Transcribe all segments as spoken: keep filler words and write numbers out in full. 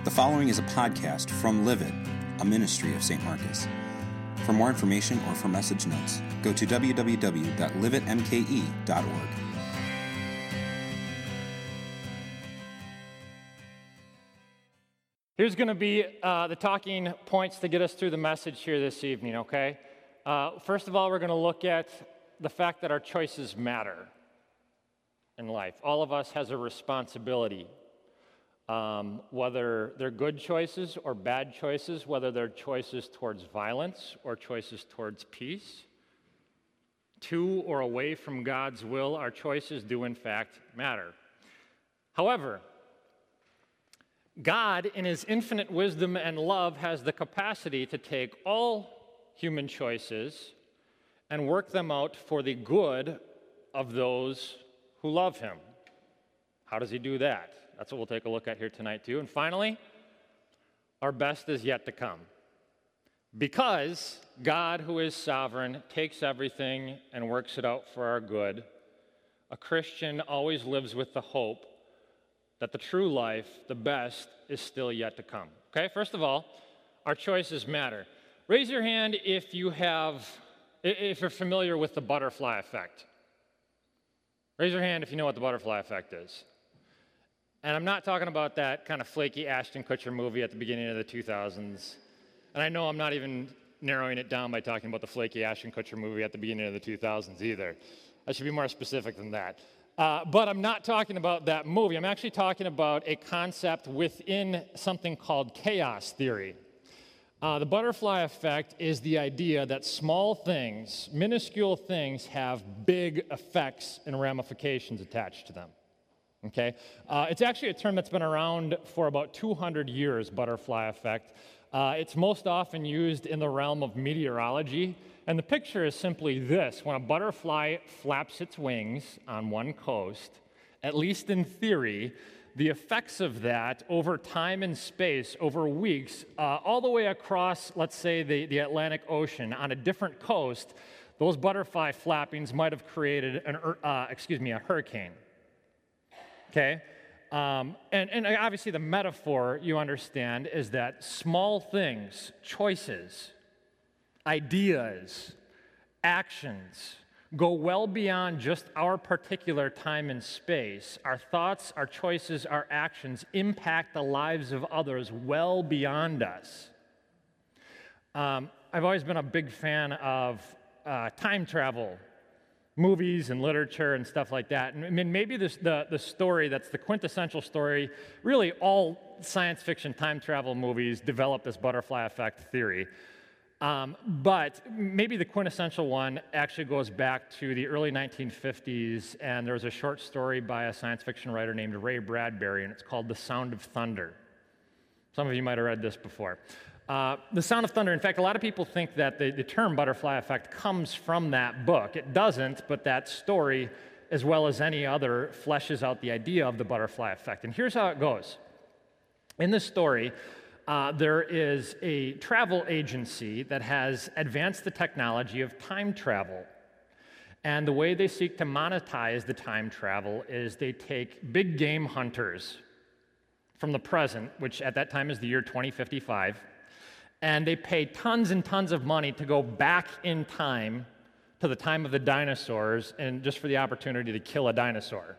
The following is a podcast from Live It, a ministry of Saint Marcus. For more information or for message notes, go to w w w dot live it m k e dot org. Here's going to be uh, the talking points to get us through the message here this evening, okay? Uh, first of all, we're going to look at the fact that our choices matter in life. All of us has a responsibility, um, whether they're good choices or bad choices, whether they're choices towards violence or choices towards peace. To or away from God's will, our choices do in fact matter. However, God, in his infinite wisdom and love, has the capacity to take all human choices and work them out for the good of those who love him. How does he do that? That's what we'll take a look at here tonight, too. And finally, our best is yet to come. Because God, who is sovereign, takes everything and works it out for our good, a Christian always lives with the hope that the true life, the best, is still yet to come. Okay, first of all, our choices matter. Raise your hand if you have, if you're familiar with the butterfly effect. Raise your hand if you know what the butterfly effect is. And I'm not talking about that kind of flaky Ashton Kutcher movie at the beginning of the two thousands. And I know I'm not even narrowing it down by talking about the flaky Ashton Kutcher movie at the beginning of the two thousands either. I should be more specific than that. Uh, but I'm not talking about that movie. I'm actually talking about a concept within something called chaos theory. Uh, the butterfly effect is the idea that small things, minuscule things, have big effects and ramifications attached to them. Okay? Uh, it's actually a term that's been around for about two hundred years, butterfly effect. Uh, it's most often used in the realm of meteorology. And the picture is simply this. When a butterfly flaps its wings on one coast, at least in theory, the effects of that over time and space, over weeks, uh, all the way across, let's say, the, the Atlantic Ocean on a different coast, those butterfly flappings might have created an, uh, excuse me, a hurricane. Okay? Um, and, and obviously the metaphor, you understand, is that small things, choices, ideas, actions go well beyond just our particular time and space. Our thoughts, our choices, our actions impact the lives of others well beyond us. Um, I've always been a big fan of uh, time travel movies and literature and stuff like that. And I mean, maybe this, the, the story that's the quintessential story, really all science fiction time travel movies develop this butterfly effect theory. Um, but maybe the quintessential one actually goes back to the early nineteen fifties, and there was a short story by a science fiction writer named Ray Bradbury, and it's called The Sound of Thunder. Some of you might have read this before. Uh, the Sound of Thunder, in fact, a lot of people think that the, the term butterfly effect comes from that book. It doesn't, but that story, as well as any other, fleshes out the idea of the butterfly effect. And here's how it goes. In this story, Uh, there is a travel agency that has advanced the technology of time travel. And the way they seek to monetize the time travel is they take big game hunters from the present, which at that time is the year twenty fifty-five, and they pay tons and tons of money to go back in time to the time of the dinosaurs and just for the opportunity to kill a dinosaur.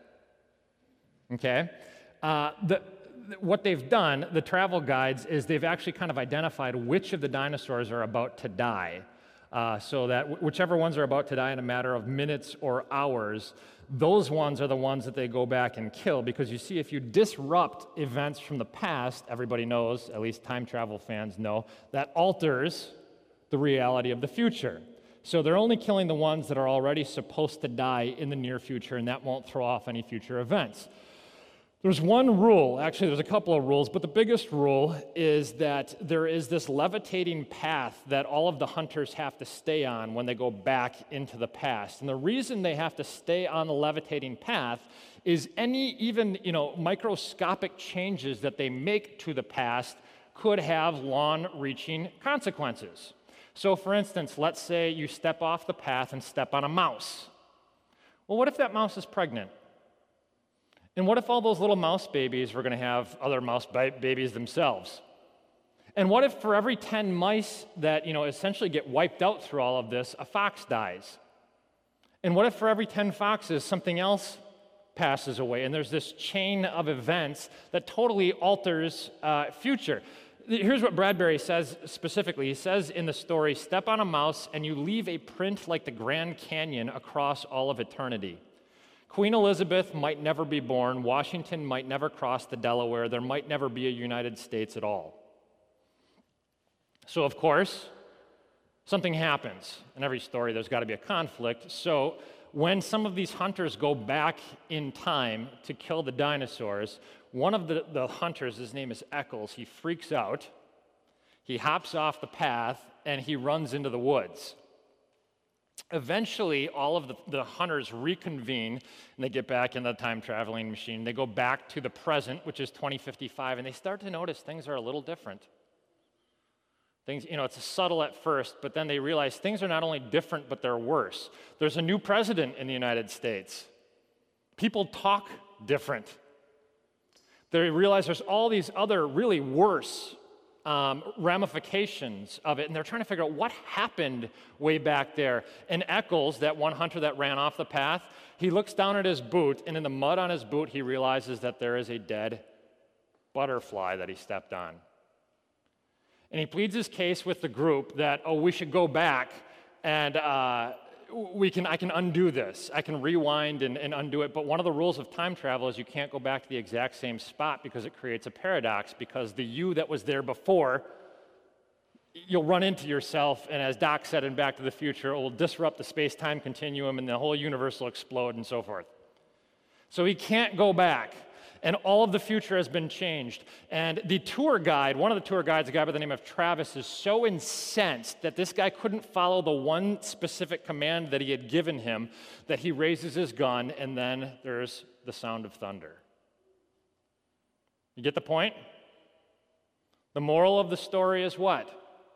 Okay? Uh, the What they've done, the travel guides, is they've actually kind of identified which of the dinosaurs are about to die, uh, so that whichever ones are about to die in a matter of minutes or hours, those ones are the ones that they go back and kill, because you see, if you disrupt events from the past, everybody knows, at least time travel fans know, that alters the reality of the future. So they're only killing the ones that are already supposed to die in the near future, and that won't throw off any future events. There's one rule, actually there's a couple of rules, but the biggest rule is that there is this levitating path that all of the hunters have to stay on when they go back into the past. And the reason they have to stay on the levitating path is any even, you know, microscopic changes that they make to the past could have long-reaching consequences. So for instance, let's say you step off the path and step on a mouse. Well, what if that mouse is pregnant? And what if all those little mouse babies were going to have other mouse ba- babies themselves? And what if for every ten mice that, you know, essentially get wiped out through all of this, a fox dies? And what if for every ten foxes, something else passes away? And there's this chain of events that totally alters uh, future. Here's what Bradbury says specifically. He says in the story, step on a mouse and you leave a print like the Grand Canyon across all of eternity. Queen Elizabeth might never be born. Washington might never cross the Delaware. There might never be a United States at all. So, of course, something happens. In every story, there's got to be a conflict. So when some of these hunters go back in time to kill the dinosaurs, one of the, the hunters, his name is Eccles, he freaks out, he hops off the path, and he runs into the woods. Eventually, all of the, the hunters reconvene, and they get back in the time-traveling machine. They go back to the present, which is twenty fifty-five, and they start to notice things are a little different. Things, you know, it's subtle at first, but then they realize things are not only different, but they're worse. There's a new president in the United States. People talk different. They realize there's all these other really worse um, ramifications of it, and they're trying to figure out what happened way back there. And Eccles, that one hunter that ran off the path, he looks down at his boot, and in the mud on his boot, he realizes that there is a dead butterfly that he stepped on. And he pleads his case with the group that, oh, we should go back and uh, we can, I can undo this. I can rewind and, and undo it. But one of the rules of time travel is you can't go back to the exact same spot because it creates a paradox, because the you that was there before, you'll run into yourself, and as Doc said in Back to the Future, it will disrupt the space-time continuum and the whole universe will explode and so forth. So he can't go back. And all of the future has been changed. And the tour guide, one of the tour guides, a guy by the name of Travis, is so incensed that this guy couldn't follow the one specific command that he had given him that he raises his gun, and then there's the sound of thunder. You get the point? The moral of the story is what?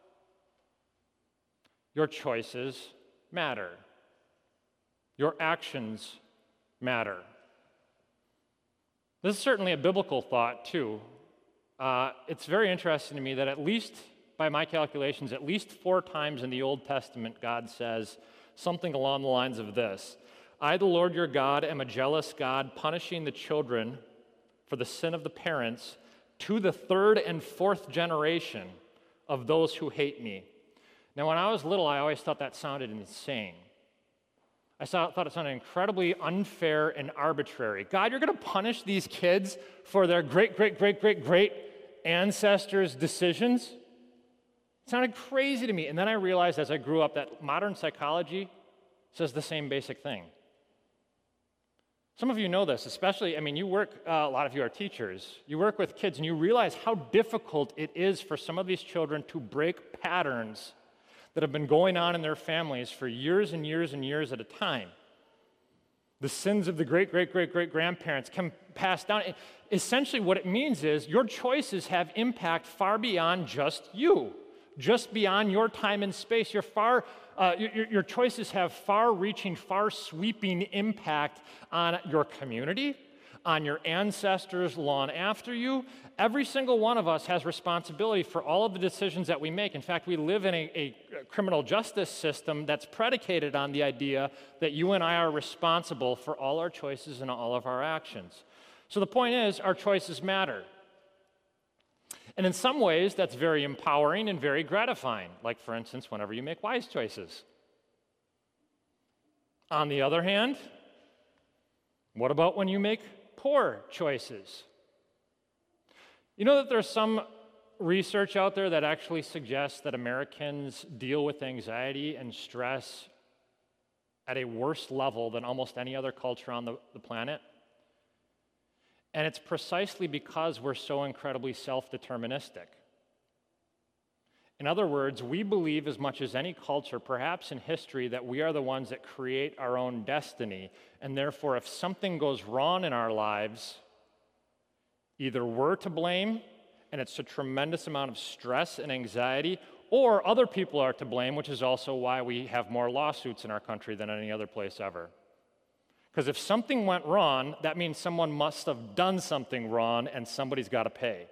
Your choices matter. Your actions matter. This is certainly a biblical thought, too. Uh, it's very interesting to me that at least, by my calculations, at least four times in the Old Testament, God says something along the lines of this: I, the Lord your God, am a jealous God, punishing the children for the sin of the parents to the third and fourth generation of those who hate me. Now, when I was little, I always thought that sounded insane. I thought it sounded incredibly unfair and arbitrary. God, you're going to punish these kids for their great, great, great, great, great ancestors' decisions? It sounded crazy to me. And then I realized as I grew up that modern psychology says the same basic thing. Some of you know this, especially, I mean, you work, uh, a lot of you are teachers. You work with kids, and you realize how difficult it is for some of these children to break patterns that have been going on in their families for years and years and years at a time. The sins of the great, great, great, great grandparents can pass down. Essentially, what it means is your choices have impact far beyond just you, just beyond your time and space. Your far, uh, your, your choices have far-reaching, far-sweeping impact on your community, on your ancestors long after you. Every single one of us has responsibility for all of the decisions that we make. In fact, we live in a, a criminal justice system that's predicated on the idea that you and I are responsible for all our choices and all of our actions. So the point is, our choices matter. And in some ways, that's very empowering and very gratifying, like, for instance, whenever you make wise choices. On the other hand, what about when you make poor choices? You know that there's some research out there that actually suggests that Americans deal with anxiety and stress at a worse level than almost any other culture on the, the planet. And it's precisely because we're so incredibly self-deterministic. In other words, we believe as much as any culture, perhaps in history, that we are the ones that create our own destiny. And therefore, if something goes wrong in our lives, either we're to blame, and it's a tremendous amount of stress and anxiety, or other people are to blame, which is also why we have more lawsuits in our country than any other place ever. Because if something went wrong, that means someone must have done something wrong and somebody's got to pay.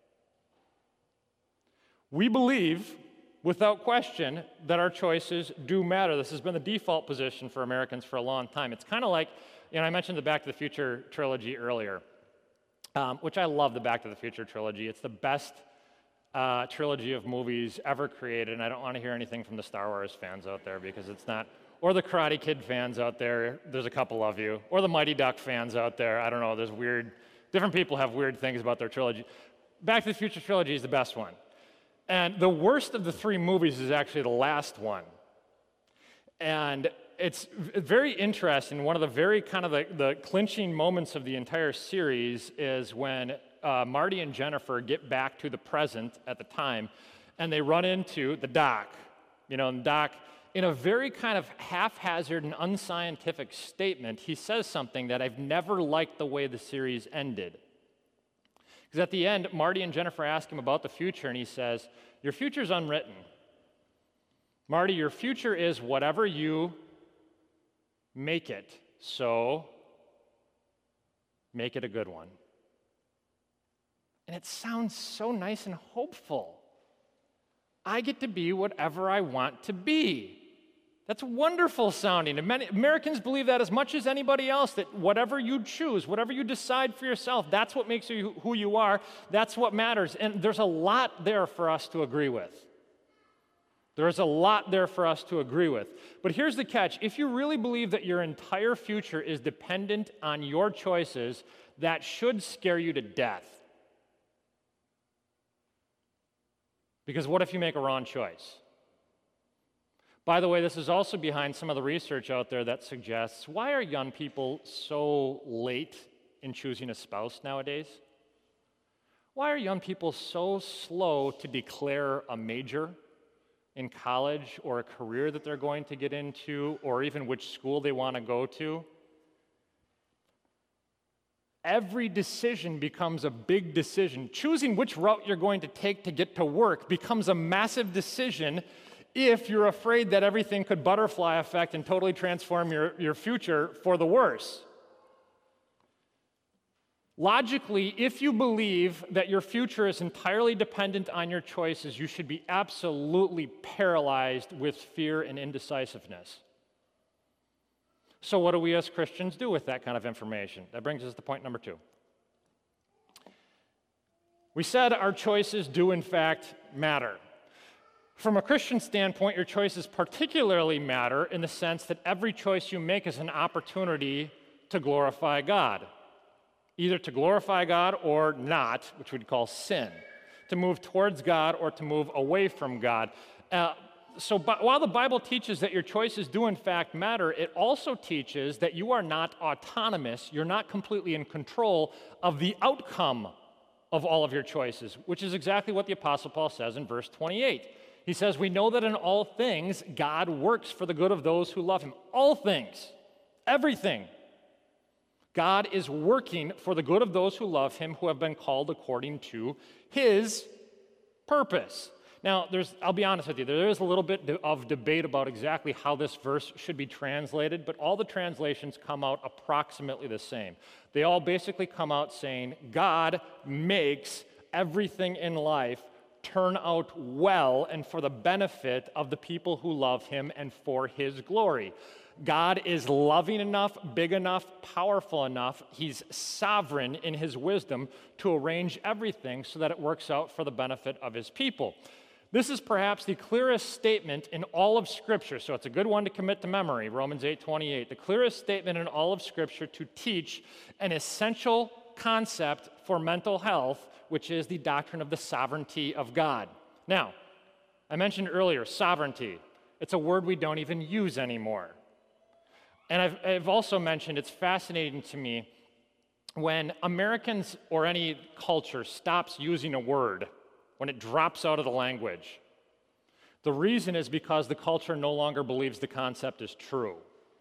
We believe, without question, that our choices do matter. This has been the default position for Americans for a long time. It's kind of like, you know, I mentioned the Back to the Future trilogy earlier, um, which I love the Back to the Future trilogy. It's the best uh, trilogy of movies ever created, and I don't want to hear anything from the Star Wars fans out there because it's not, or the Karate Kid fans out there, there's a couple of you, or the Mighty Duck fans out there, I don't know, there's weird, different people have weird things about their trilogy. Back to the Future trilogy is the best one. And the worst of the three movies is actually the last one. And it's very interesting. One of the very kind of the, the clinching moments of the entire series is when uh, Marty and Jennifer get back to the present at the time, and they run into the Doc. You know, and Doc, in a very kind of haphazard and unscientific statement, he says something that I've never liked the way the series ended. Because at the end, Marty and Jennifer ask him about the future, and he says, your future's unwritten. Marty, your future is whatever you make it, so make it a good one. And it sounds so nice and hopeful. I get to be whatever I want to be. That's wonderful sounding. And many Americans believe that as much as anybody else, that whatever you choose, whatever you decide for yourself, that's what makes you who you are. That's what matters. And there's a lot there for us to agree with. There's a lot there for us to agree with. But here's the catch. If you really believe that your entire future is dependent on your choices, that should scare you to death. Because what if you make a wrong choice? By the way, this is also behind some of the research out there that suggests, why are young people so late in choosing a spouse nowadays? Why are young people so slow to declare a major in college or a career that they're going to get into, or even which school they want to go to? Every decision becomes a big decision. Choosing which route you're going to take to get to work becomes a massive decision if you're afraid that everything could butterfly effect and totally transform your, your future for the worse. Logically, if you believe that your future is entirely dependent on your choices, you should be absolutely paralyzed with fear and indecisiveness. So what do we as Christians do with that kind of information? That brings us to point number two. We said our choices do in fact matter. From a Christian standpoint, your choices particularly matter in the sense that every choice you make is an opportunity to glorify God. Either to glorify God or not, which we'd call sin. To move towards God or to move away from God. Uh, so but while the Bible teaches that your choices do in fact matter, it also teaches that you are not autonomous, you're not completely in control of the outcome of all of your choices, which is exactly what the Apostle Paul says in verse twenty-eight. He says, we know that in all things, God works for the good of those who love him. All things, everything. God is working for the good of those who love him, who have been called according to his purpose. Now, there's, I'll be honest with you, there is a little bit of debate about exactly how this verse should be translated, but all the translations come out approximately the same. They all basically come out saying, God makes everything in life turn out well and for the benefit of the people who love him and for his glory. God is loving enough, big enough, powerful enough. He's sovereign in his wisdom to arrange everything so that it works out for the benefit of his people. This is perhaps the clearest statement in all of Scripture, so it's a good one to commit to memory, Romans eight twenty-eight. The clearest statement in all of Scripture to teach an essential concept for mental health, which is the doctrine of the sovereignty of God. Now, I mentioned earlier, sovereignty. It's a word we don't even use anymore. And I've, I've also mentioned it's fascinating to me when Americans or any culture stops using a word, when it drops out of the language. The reason is because the culture no longer believes the concept is true.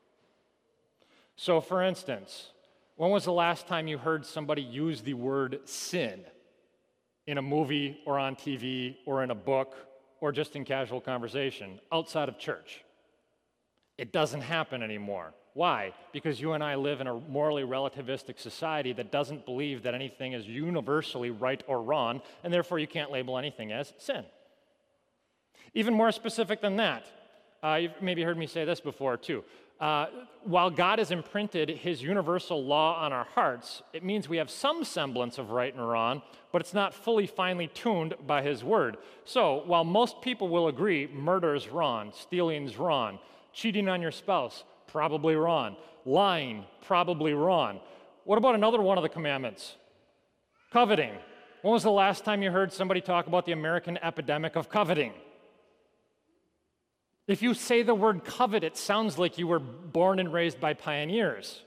So, for instance, when was the last time you heard somebody use the word sin in a movie or on T V or in a book or just in casual conversation outside of church? It doesn't happen anymore. Why? Because you and I live in a morally relativistic society that doesn't believe that anything is universally right or wrong, and therefore you can't label anything as sin. Even more specific than that, uh, you've maybe heard me say this before too. Uh, while God has imprinted his universal law on our hearts, it means we have some semblance of right and wrong, but it's not fully finely tuned by his word. So while most people will agree murder is wrong, stealing is wrong, cheating on your spouse, probably wrong, lying, probably wrong. What about another one of the commandments? Coveting. When was the last time you heard somebody talk about the American epidemic of coveting? If you say the word covet, it sounds like you were born and raised by pioneers.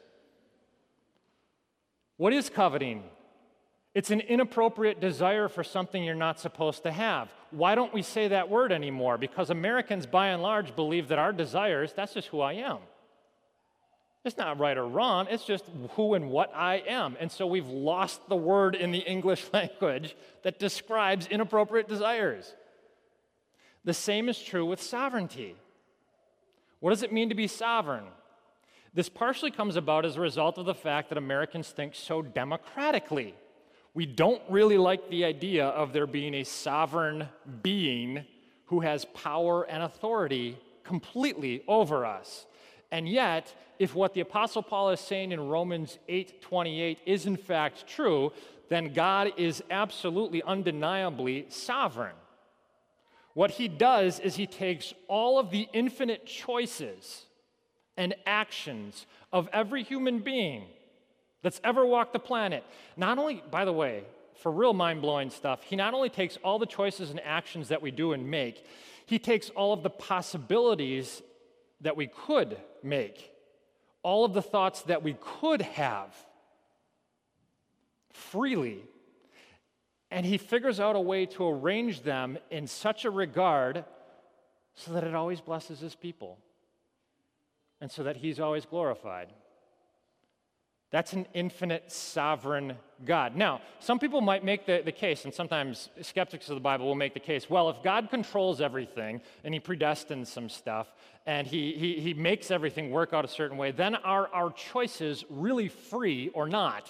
What is coveting? It's an inappropriate desire for something you're not supposed to have. Why don't we say that word anymore? Because Americans, by and large, believe that our desires, that's just who I am. It's not right or wrong, it's just who and what I am. And so we've lost the word in the English language that describes inappropriate desires. The same is true with sovereignty. What does it mean to be sovereign? This partially comes about as a result of the fact that Americans think so democratically. We don't really like the idea of there being a sovereign being who has power and authority completely over us. And yet, if what the Apostle Paul is saying in Romans eight twenty-eight is in fact true, then God is absolutely, undeniably sovereign. What he does is he takes all of the infinite choices and actions of every human being that's ever walked the planet. Not only, by the way, for real mind-blowing stuff, he not only takes all the choices and actions that we do and make, he takes all of the possibilities that we could make, all of the thoughts that we could have freely, and he figures out a way to arrange them in such a regard so that it always blesses his people and so that he's always glorified. That's an infinite sovereign God. Now, some people might make the, the case, and sometimes skeptics of the Bible will make the case, well, if God controls everything and he predestines some stuff and he, he, he makes everything work out a certain way, then are our choices really free or not?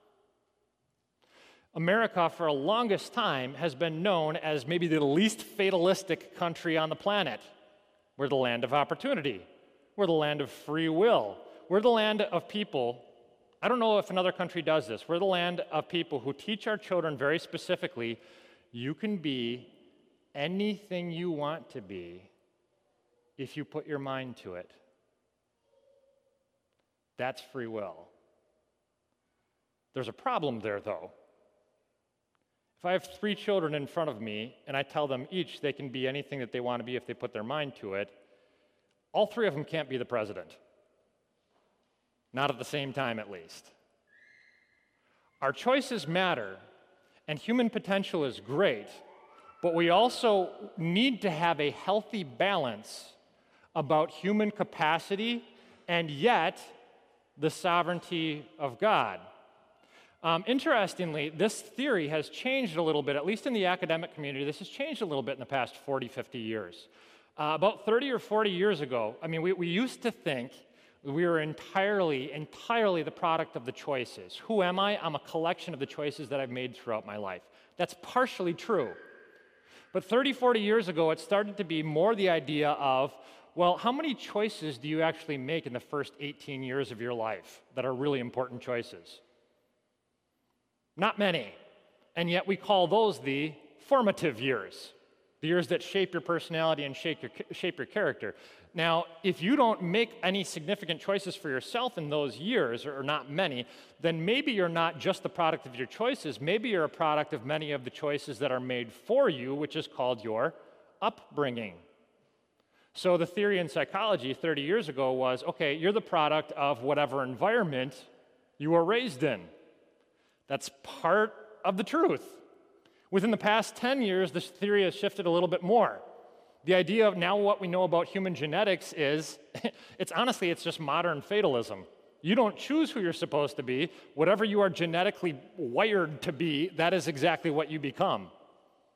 America, for a longest time, has been known as maybe the least fatalistic country on the planet. We're the land of opportunity. We're the land of free will. We're the land of people. I don't know if another country does this. We're the land of people who teach our children very specifically, you can be anything you want to be if you put your mind to it. That's free will. There's a problem there, though. If I have three children in front of me and I tell them each they can be anything that they want to be if they put their mind to it, all three of them can't be the president. Not at the same time, at least. Our choices matter, and human potential is great, but we also need to have a healthy balance about human capacity and yet the sovereignty of God. Um, interestingly, this theory has changed a little bit, at least in the academic community. This has changed a little bit in the past forty, fifty years. Uh, about thirty or forty years ago, I mean, we, we used to think we were entirely, entirely the product of the choices. Who am I? I'm a collection of the choices that I've made throughout my life. That's partially true. But thirty, forty years ago, it started to be more the idea of, well, how many choices do you actually make in the first eighteen years of your life that are really important choices? Not many. And yet we call those the formative years, the years that shape your personality and shape your, shape your character. Now, if you don't make any significant choices for yourself in those years, or not many, then maybe you're not just the product of your choices. Maybe you're a product of many of the choices that are made for you, which is called your upbringing. So the theory in psychology thirty years ago was, okay, you're the product of whatever environment you were raised in. That's part of the truth. Within the past ten years, this theory has shifted a little bit more. The idea of now what we know about human genetics is, it's honestly, it's just modern fatalism. You don't choose who you're supposed to be. Whatever you are genetically wired to be, that is exactly what you become.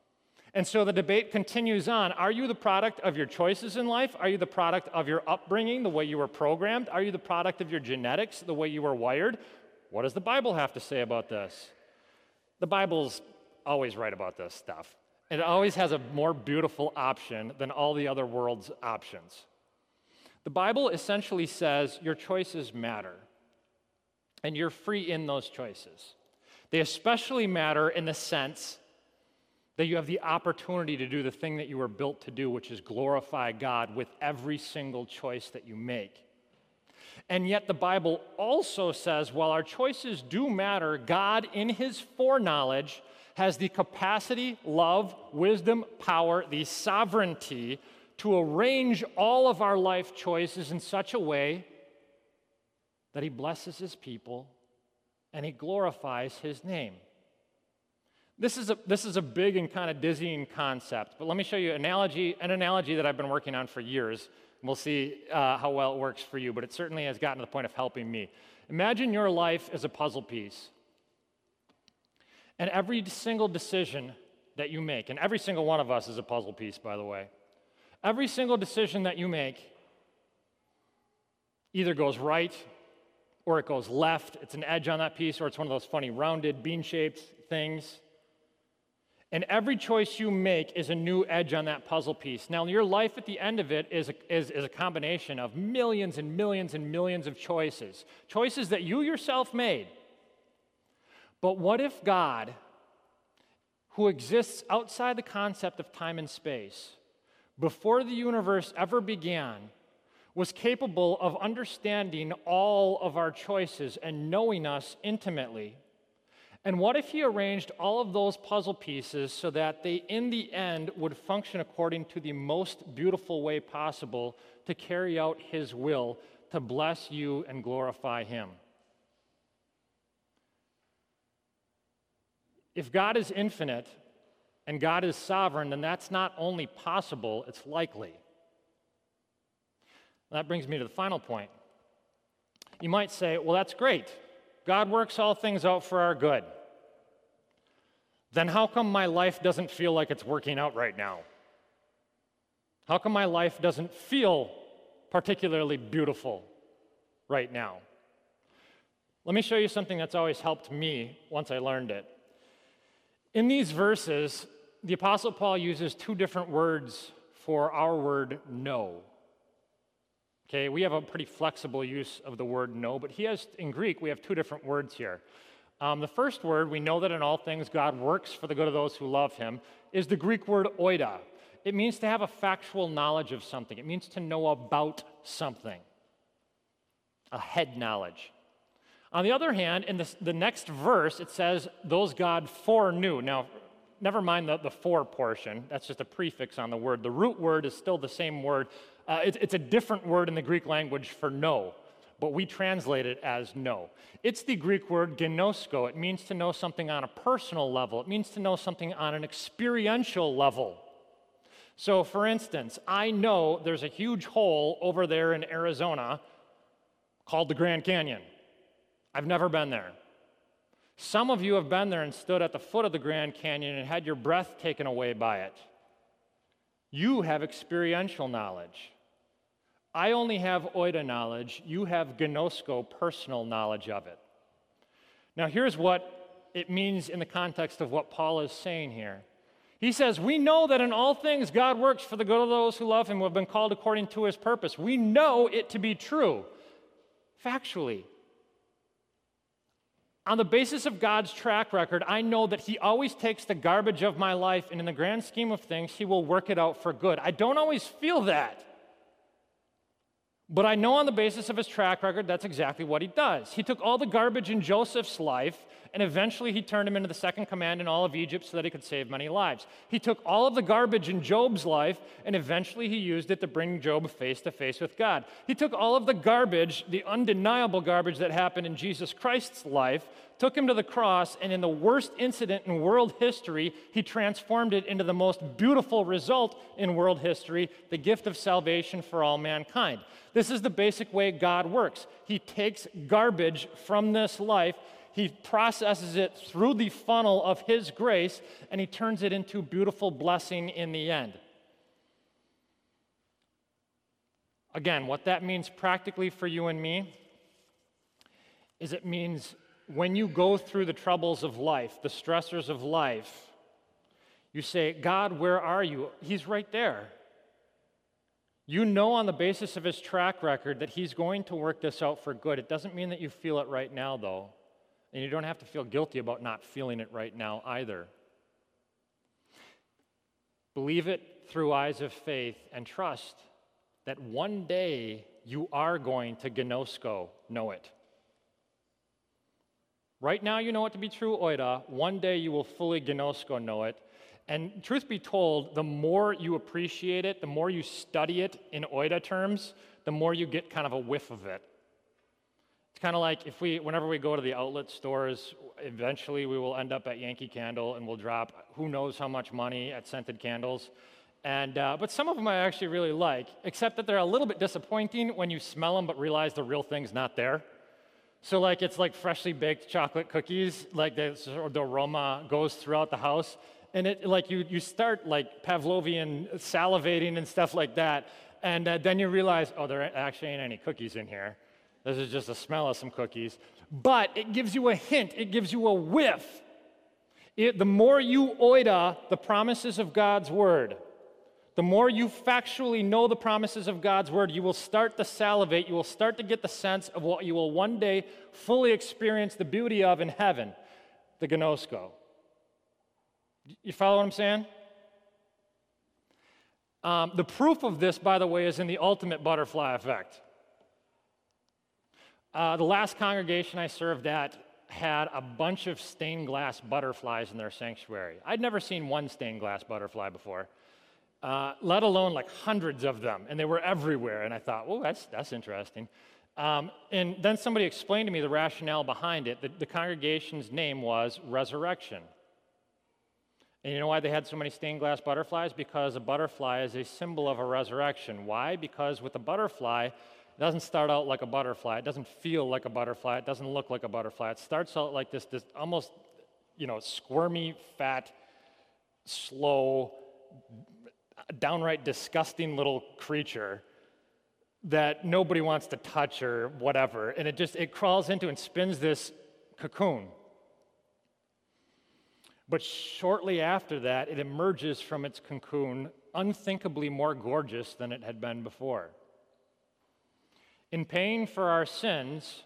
And so the debate continues on. Are you the product of your choices in life? Are you the product of your upbringing, the way you were programmed? Are you the product of your genetics, the way you were wired? What does the Bible have to say about this? The Bible's always right about this stuff. It always has a more beautiful option than all the other world's options. The Bible essentially says your choices matter, and you're free in those choices. They especially matter in the sense that you have the opportunity to do the thing that you were built to do, which is glorify God with every single choice that you make. And yet the Bible also says, while our choices do matter, God, in his foreknowledge, has the capacity, love, wisdom, power, the sovereignty to arrange all of our life choices in such a way that he blesses his people and he glorifies his name. This is a, this is a big and kind of dizzying concept, but let me show you an analogy, an analogy that I've been working on for years. We'll see uh, how well it works for you, but it certainly has gotten to the point of helping me. Imagine your life as a puzzle piece, and every single decision that you make, and every single one of us is a puzzle piece, by the way, every single decision that you make either goes right or it goes left. It's an edge on that piece, or it's one of those funny rounded bean-shaped things. And every choice you make is a new edge on that puzzle piece. Now, your life at the end of it is a, is, is a combination of millions and millions and millions of choices, choices that you yourself made. But what if God, who exists outside the concept of time and space, before the universe ever began, was capable of understanding all of our choices and knowing us intimately? And what if he arranged all of those puzzle pieces so that they, in the end, would function according to the most beautiful way possible to carry out his will, to bless you and glorify him? If God is infinite and God is sovereign, then that's not only possible, it's likely. That brings me to the final point. You might say, well, that's great. God works all things out for our good. Then how come my life doesn't feel like it's working out right now? How come my life doesn't feel particularly beautiful right now? Let me show you something that's always helped me once I learned it. In these verses, the Apostle Paul uses two different words for our word no. Okay, we have a pretty flexible use of the word no, but he has, in Greek, we have two different words here. Um, the first word, we know that in all things God works for the good of those who love him, is the Greek word oida. It means to have a factual knowledge of something. It means to know about something, a head knowledge. On the other hand, in the, the next verse, it says, those God foreknew. Now, never mind the, the for portion. That's just a prefix on the word. The root word is still the same word. Uh, it, it's a different word in the Greek language for know, but we translate it as know. It's the Greek word gnosko. It means to know something on a personal level. It means to know something on an experiential level. So, for instance, I know there's a huge hole over there in Arizona called the Grand Canyon. I've never been there. Some of you have been there and stood at the foot of the Grand Canyon and had your breath taken away by it. You have experiential knowledge. I only have oida knowledge. You have gnosko, personal knowledge of it. Now, here's what it means in the context of what Paul is saying here. He says, we know that in all things God works for the good of those who love him, who have been called according to his purpose. We know it to be true, factually. On the basis of God's track record, I know that he always takes the garbage of my life, and in the grand scheme of things, he will work it out for good. I don't always feel that. But I know on the basis of his track record, that's exactly what he does. He took all the garbage in Joseph's life, and eventually he turned him into the second command in all of Egypt so that he could save many lives. He took all of the garbage in Job's life, and eventually he used it to bring Job face to face with God. He took all of the garbage, the undeniable garbage that happened in Jesus Christ's life, took him to the cross, and in the worst incident in world history, he transformed it into the most beautiful result in world history, the gift of salvation for all mankind. This is the basic way God works. He takes garbage from this life, He processes it through the funnel of His grace, and He turns it into beautiful blessing in the end. Again, what that means practically for you and me is it means when you go through the troubles of life, the stressors of life, you say, God, where are you? He's right there. You know on the basis of His track record that He's going to work this out for good. It doesn't mean that you feel it right now, though. And you don't have to feel guilty about not feeling it right now either. Believe it through eyes of faith and trust that one day you are going to gnosko know it. Right now you know it to be true, oida. One day you will fully gnosko know it. And truth be told, the more you appreciate it, the more you study it in oida terms, the more you get kind of a whiff of it. It's kind of like if we, whenever we go to the outlet stores, eventually we will end up at Yankee Candle and we'll drop who knows how much money at scented candles. And, uh, but some of them I actually really like, except that they're a little bit disappointing when you smell them but realize the real thing's not there. So like it's like freshly baked chocolate cookies, like the, the aroma goes throughout the house. And it like you, you start like Pavlovian salivating and stuff like that. And uh, then you realize, oh, there actually ain't any cookies in here. This is just a smell of some cookies. But it gives you a hint. It gives you a whiff. It, the more you oida the promises of God's word, the more you factually know the promises of God's word, you will start to salivate. You will start to get the sense of what you will one day fully experience the beauty of in heaven, the gnosko. You follow what I'm saying? Um, the proof of this, by the way, is in the ultimate butterfly effect. Uh, the last congregation I served at had a bunch of stained glass butterflies in their sanctuary. I'd never seen one stained glass butterfly before. Uh, let alone like hundreds of them, and they were everywhere. And I thought, oh, that's that's interesting. Um, and then somebody explained to me the rationale behind it. The, the congregation's name was Resurrection. And you know why they had so many stained glass butterflies? Because a butterfly is a symbol of a resurrection. Why? Because with a butterfly, it doesn't start out like a butterfly. It doesn't feel like a butterfly. It doesn't look like a butterfly. It starts out like this, this almost, you know, squirmy, fat, slow, downright disgusting little creature that nobody wants to touch or whatever. And it just, it crawls into and spins this cocoon. But shortly after that, it emerges from its cocoon unthinkably more gorgeous than it had been before. In paying for our sins,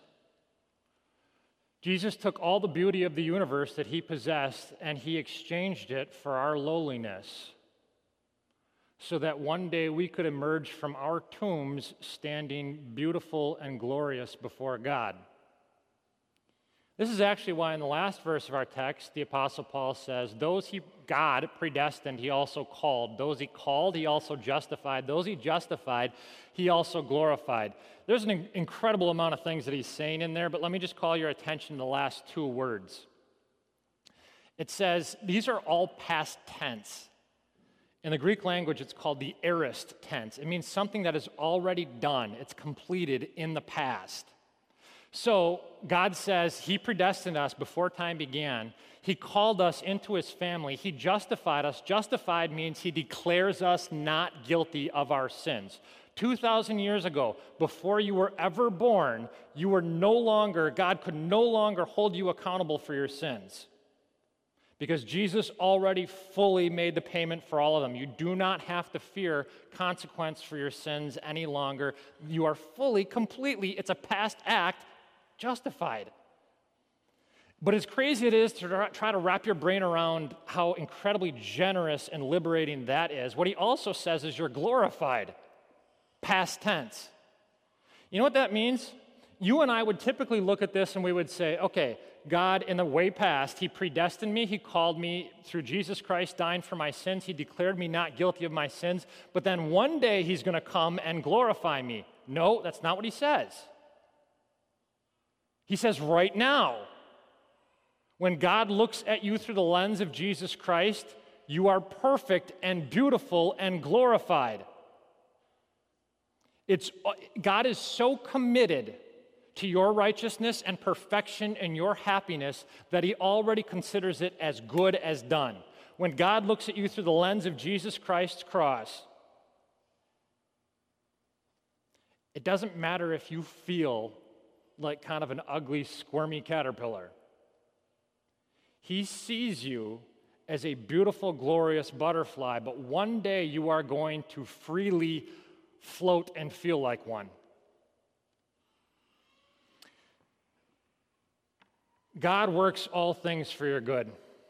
Jesus took all the beauty of the universe that He possessed and He exchanged it for our lowliness, so that one day we could emerge from our tombs standing beautiful and glorious before God. This is actually why in the last verse of our text, the Apostle Paul says, those he, God predestined, He also called. Those He called, He also justified. Those He justified, He also glorified. There's an incredible amount of things that he's saying in there, but let me just call your attention to the last two words. It says, these are all past tense. In the Greek language, it's called the aorist tense. It means something that is already done. It's completed in the past. So God says He predestined us before time began. He called us into His family. He justified us. Justified means He declares us not guilty of our sins. two thousand years ago, before you were ever born, you were no longer, God could no longer hold you accountable for your sins, because Jesus already fully made the payment for all of them. You do not have to fear consequence for your sins any longer. You are fully, completely, it's a past act, justified. But as crazy it is to try to wrap your brain around how incredibly generous and liberating that is, what he also says is you're glorified, past tense. You know what that means? You and I would typically look at this and we would say, okay, God, in the way past, He predestined me. He called me through Jesus Christ dying for my sins. He declared me not guilty of my sins. But then one day He's going to come and glorify me. No, that's not what He says. He says right now, when God looks at you through the lens of Jesus Christ, you are perfect and beautiful and glorified. It's, God is so committed to your righteousness and perfection and your happiness that he already considers it as good as done. When God looks at you through the lens of Jesus Christ's cross, it doesn't matter if you feel like kind of an ugly, squirmy caterpillar. He sees you as a beautiful, glorious butterfly, but one day you are going to freely float and feel like one. God works all things for your good.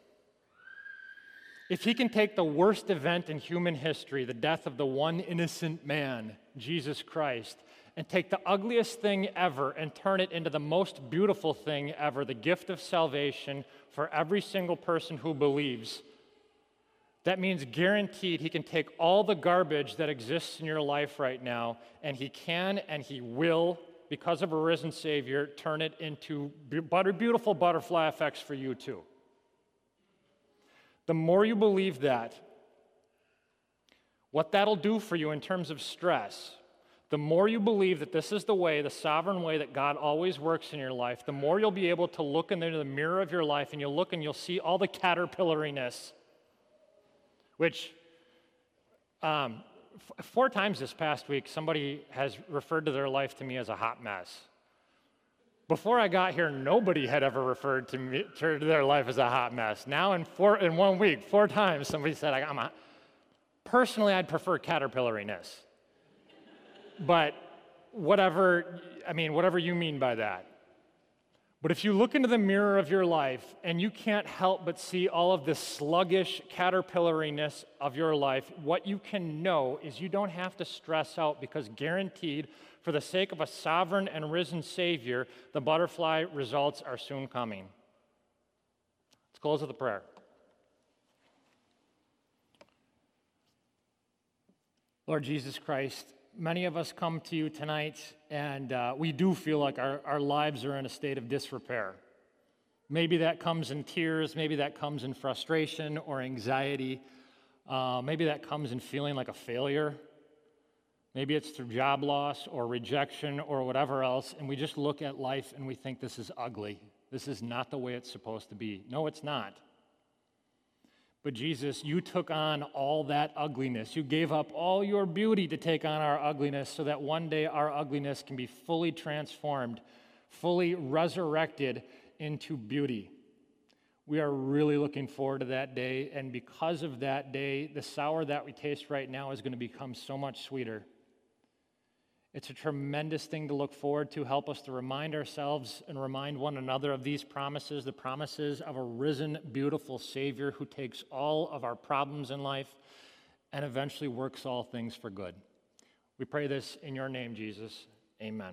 If he can take the worst event in human history, the death of the one innocent man, Jesus Christ, and take the ugliest thing ever and turn it into the most beautiful thing ever, the gift of salvation for every single person who believes, that means guaranteed he can take all the garbage that exists in your life right now, and he can and he will, because of a risen Savior, turn it into beautiful butterfly effects for you too. The more you believe that, what that'll do for you in terms of stress, the more you believe that this is the way, the sovereign way that God always works in your life, the more you'll be able to look into the mirror of your life and you'll look and you'll see all the caterpillariness, which um, f- four times this past week, somebody has referred to their life to me as a hot mess. Before I got here, nobody had ever referred to, me, to their life as a hot mess. Now in four in one week, four times, somebody said, I'm a, personally, I'd prefer caterpillariness. But whatever, I mean, whatever you mean by that. But if you look into the mirror of your life and you can't help but see all of the sluggish caterpillariness of your life, what you can know is you don't have to stress out, because guaranteed, for the sake of a sovereign and risen Savior, the butterfly results are soon coming. Let's close with a prayer. Lord Jesus Christ, many of us come to you tonight, and uh, we do feel like our, our lives are in a state of disrepair. Maybe that comes in tears, maybe that comes in frustration or anxiety, uh, maybe that comes in feeling like a failure. Maybe it's through job loss or rejection or whatever else, and we just look at life and we think this is ugly. This is not the way it's supposed to be. No, it's not. But Jesus, you took on all that ugliness. You gave up all your beauty to take on our ugliness so that one day our ugliness can be fully transformed, fully resurrected into beauty. We are really looking forward to that day, and because of that day, the sour that we taste right now is going to become so much sweeter. It's a tremendous thing to look forward to. Help us to remind ourselves and remind one another of these promises, the promises of a risen, beautiful Savior who takes all of our problems in life and eventually works all things for good. We pray this in your name, Jesus. Amen.